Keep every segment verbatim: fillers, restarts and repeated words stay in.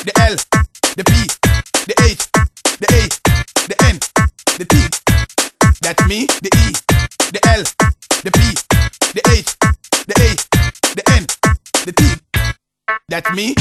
the L, the P, the H, the A, the N, the T. That's me, the E, the L, the P, the H, the A, the N, the T. That's me.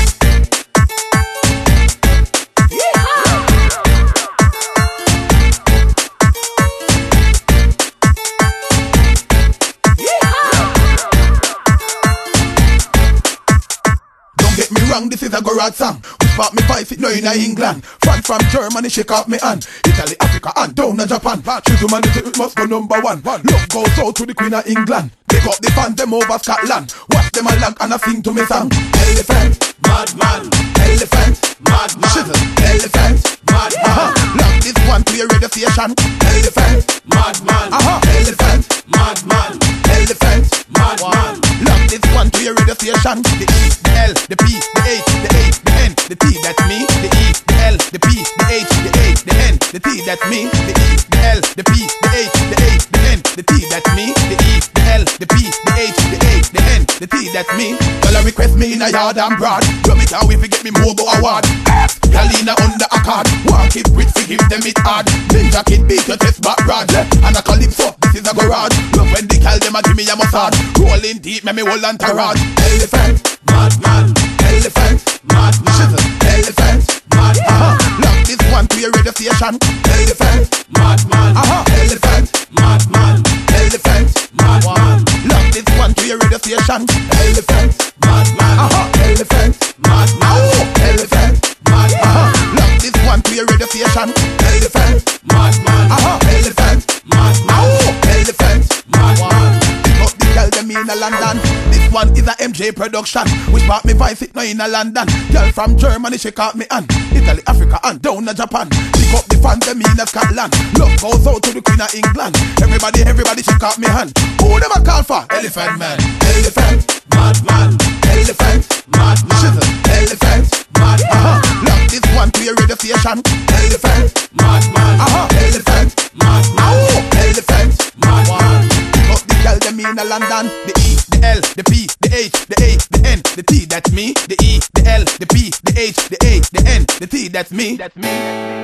Get me wrong, this is a garage song. Which part me voice it now in England. France from Germany, shake off me hand. Italy, Africa, and down to Japan. She's humanity, it must go number one. Love goes out to the Queen of England. Pick up the fans, them over Scotland. Watch them a lag and I sing to me song. Elephant, madman. Elephant, madman. Shizzle, elephant, madman. Uh-huh. Lock this one to your radio station. Elephant, madman. Uh-huh. Elephant, madman. Elephant, madman. Lock this one to your radio station. The E, the L, the P, the H, the A, the N, the T. That's me. The E, the L, the P, the H, the A, the N, the T. That's me. The E, the L, the P, the H, the A, the N, the T. That's me. The E, the L, the P, the H, the A, the N, the T. That's me. Well, I request me in a yard and broad. Drum it out if you get me Mobo award. Galina under a card. Walk it rich, give them it hard. Ninja kid beat your test back rod. And I call him so, this is a garage. Love when they call them a give me a massage. Rolling deep, make me hold on to rod. Elephant, madman. Elephant, madman. Shizzle, elephant, madman. Uh-huh. Lock this one to your radio station. Elephant, madman. Uh-huh. Elephant, madman. Elephant, madman. Lock this one to your radio station. Elephant, madman. Uh-huh. Elephant, madman. Oh, elephant, madman. Uh-huh. Lock this one to your radio station. Elephant, madman. Uh-huh. Elephant, madman. Oh, elephant, madman. Pick up the girl them in a London. This one is a M J production. Which part me voice it now in a London. Girl from Germany she caught me hand. Italy, Africa and down to Japan. Pick up the fans them in a Scotland. Love goes out to the Queen of England. Everybody, everybody she caught me hand. Who them a call for? Elephant man. Elephant, madman. Elephant, madman. Shizzle, elephant, madman. Uh-huh. Lock this one to your radio station. Elephant, madman. Uh-huh. Elephant, madman. Oh, elephant, madman. Pick up the girl them in a London. The E, the L, the P, the H, the A, the N, the T. That's me. The E, the L, the P, the H, the A, the N, the T. That's me. That's me.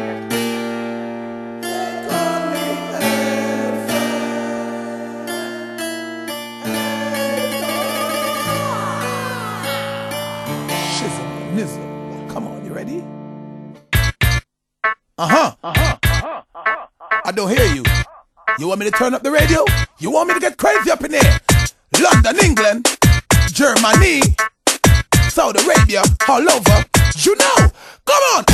Shizzle, nizzle. Come on, you ready? Uh-huh. Uh-huh. Uh-huh. Uh-huh. I don't hear you. You want me to turn up the radio? You want me to get crazy up in here? London, England, Germany, Saudi Arabia, all over. You know, come on.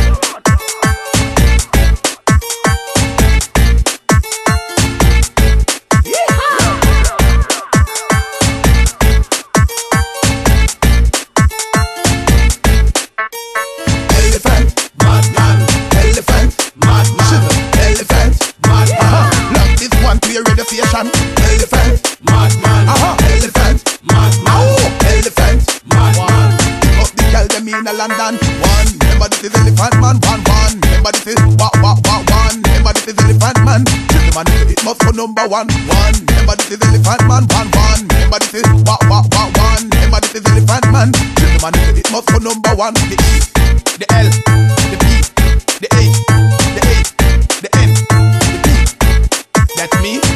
Elephant, madman. Elephant, madman. Shizzle, elephant, madman. Uh-huh. Lock this one to your radio station. Elephant, madman. Uh-huh. Elephant, madman. Oh, elephant, madman. Pick up the girl them in a London. One, remember this is elephant man. One, one, remember this is wa wa wa one. Remember this is elephant man. Shizzle man, it must go number one. One, remember this is elephant man. One, one, remember this is wa wa wa one. Remember this is elephant man. Shizzle man, it must go number one. The E, the L, the P, the A, the A, the N, the T. That's me.